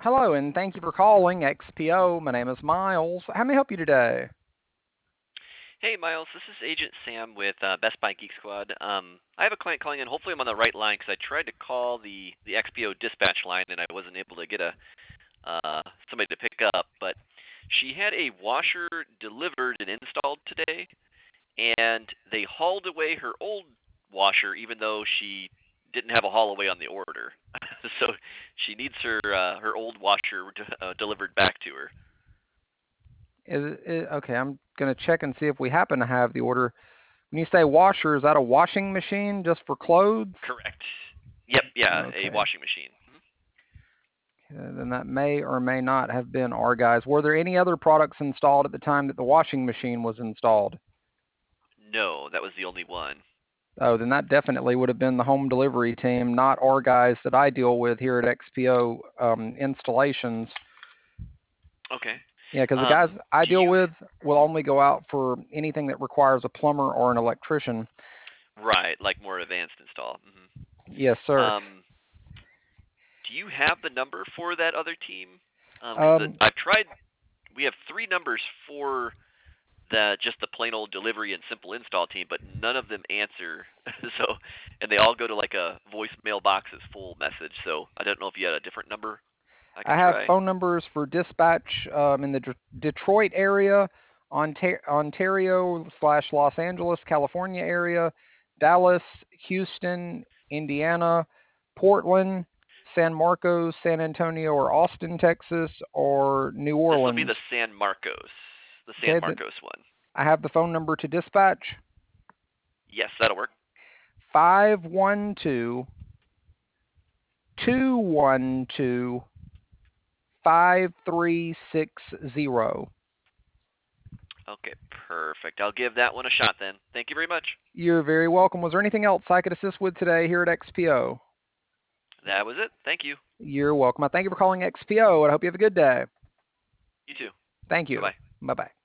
Hello, and thank you for calling XPO. My name is Miles. How may I help you today? Hey, Miles. This is Agent Sam with Best Buy Geek Squad. I have a client calling in. Hopefully, I'm on the right line because I tried to call the XPO dispatch line and I wasn't able to get a somebody to pick up. But she had a washer delivered and installed today, and they hauled away her old washer, even though she didn't have a haul away on the order. So she needs her old washer delivered back to her. Okay, I'm going to check and see if we happen to have the order. When you say washer, is that a washing machine just for clothes? Correct. Yep. Yeah, a Okay. washing machine. Then that may or may not have been our guys. Were there any other products installed at the time that the washing machine was installed? No, that was the only one. Oh, then that definitely would have been the home delivery team, not our guys that I deal with here at XPO installations. Okay. Yeah, because the guys I Do deal you with will only go out for anything that requires a plumber or an electrician. right like more advanced install? Yes, sir. Do you have the number for that other team? Because Um, I've tried. We have three numbers for the just the plain old delivery and simple install team, but none of them answer. So, and they all go to like a voicemail box as full message. So I don't know if you had a different number I I could have try. phone numbers for dispatch in the Detroit area, Ontario slash Los Angeles, California area, Dallas, Houston, Indiana, Portland, San Marcos, San Antonio, or Austin, Texas, or New This will be Orleans. The San Okay, then Marcos one. I have the phone number to dispatch Yes, that'll work. 512 212 5360. Okay, perfect. I'll give that one a shot then. Thank you very much. You're very welcome. Was there anything else I could assist with today here at XPO? That was it. Thank you. You're welcome. I thank you for calling XPO, and I hope you have a good day. You too. Thank Bye you. bye. Bye bye.